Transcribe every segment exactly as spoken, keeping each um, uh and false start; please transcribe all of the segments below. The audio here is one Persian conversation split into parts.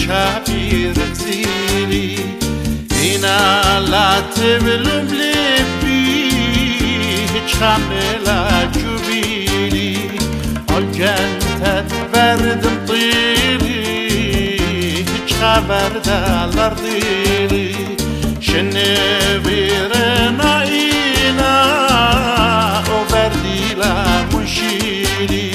شعبي رغزيلي إنا لا تبلم لبي هيج خاملة جبيلي الجنة بردم طيلي هيج خبر دالر ديلي شنبيرنا إنا وبردي لا مشيلي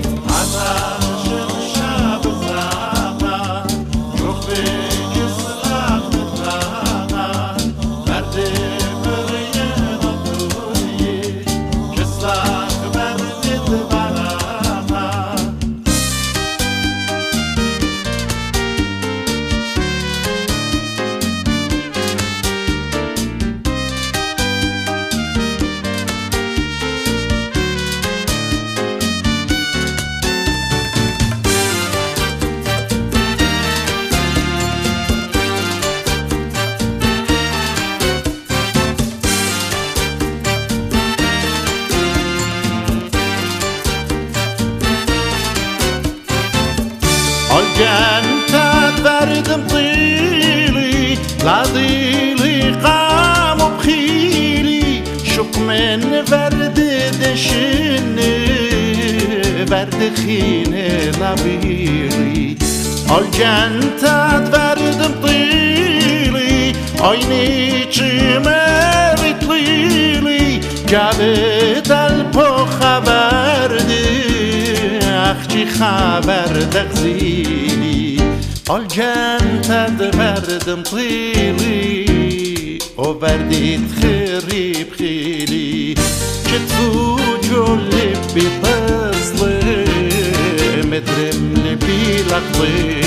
الجنة بردم طيلي لا ضيلي قام بخيلي شق من برد دشن برد خين لبيلي الجنة بردم طيلي عيني چمر طيلي جابت البو خبر اخچی خبر دغزيلي الجنة بردم طيلي وبرديت خريب خيلي كتفو جولي بيطزلي مدرم لبي لقضي